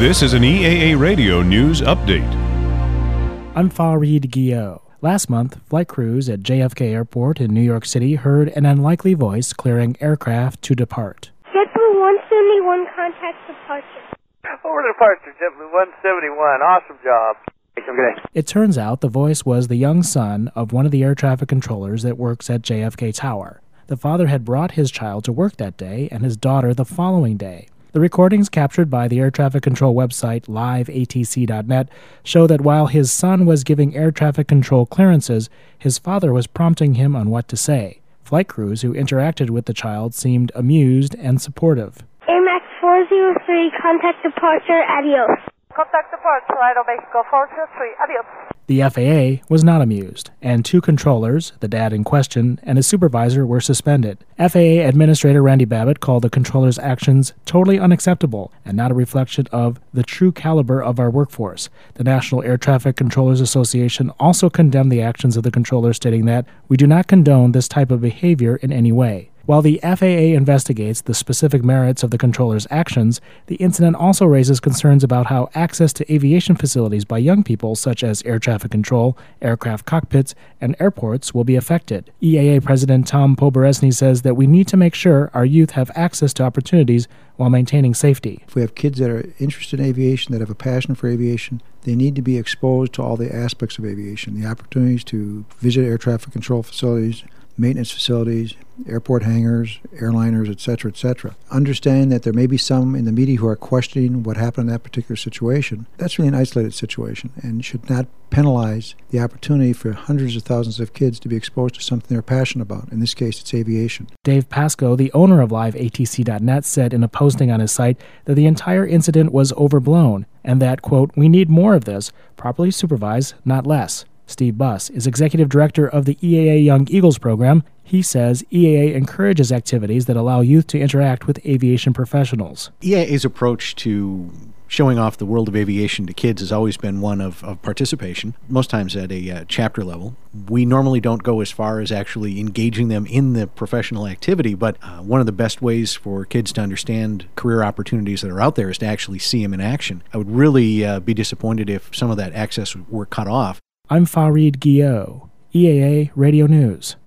This is an EAA Radio News Update. I'm Fareed Guillot. Last month, flight crews at JFK Airport in New York City heard an unlikely voice clearing aircraft to depart. JetBlue 171, contact departure. Over departure, JetBlue 171. Awesome job. It turns out the voice was the young son of one of the air traffic controllers that works at JFK Tower. The father had brought his child to work that day and his daughter the following day. The recordings captured by the air traffic control website liveatc.net show that while his son was giving air traffic control clearances, his father was prompting him on what to say. Flight crews who interacted with the child seemed amused and supportive. AMAX 403, contact departure, adios. Contact departure, Aeromexico 403, adios. The FAA was not amused, and two controllers, the dad in question, and his supervisor were suspended. FAA Administrator Randy Babbitt called the controllers' actions totally unacceptable and not a reflection of the true caliber of our workforce. The National Air Traffic Controllers Association also condemned the actions of the controllers, stating that, "We do not condone this type of behavior in any way." While the FAA investigates the specific merits of the controllers' actions, the incident also raises concerns about how access to aviation facilities by young people, such as air traffic control, aircraft cockpits, and airports, will be affected. EAA President Tom Poberesny says that we need to make sure our youth have access to opportunities while maintaining safety. If we have kids that are interested in aviation, that have a passion for aviation, they need to be exposed to all the aspects of aviation, the opportunities to visit air traffic control facilities, maintenance facilities, airport hangars, airliners, etc., etc. Understand that there may be some in the media who are questioning what happened in that particular situation. That's really an isolated situation and should not penalize the opportunity for hundreds of thousands of kids to be exposed to something they're passionate about. In this case, it's aviation. Dave Pasco, the owner of LiveATC.net, said in a posting on his site that the entire incident was overblown and that, quote, "We need more of this, properly supervised, not less." Steve Buss is executive director of the EAA Young Eagles program. He says EAA encourages activities that allow youth to interact with aviation professionals. EAA's approach to showing off the world of aviation to kids has always been one of participation, most times at a chapter level. We normally don't go as far as actually engaging them in the professional activity, but one of the best ways for kids to understand career opportunities that are out there is to actually see them in action. I would really be disappointed if some of that access were cut off. I'm Fareed Guillot, EAA Radio News.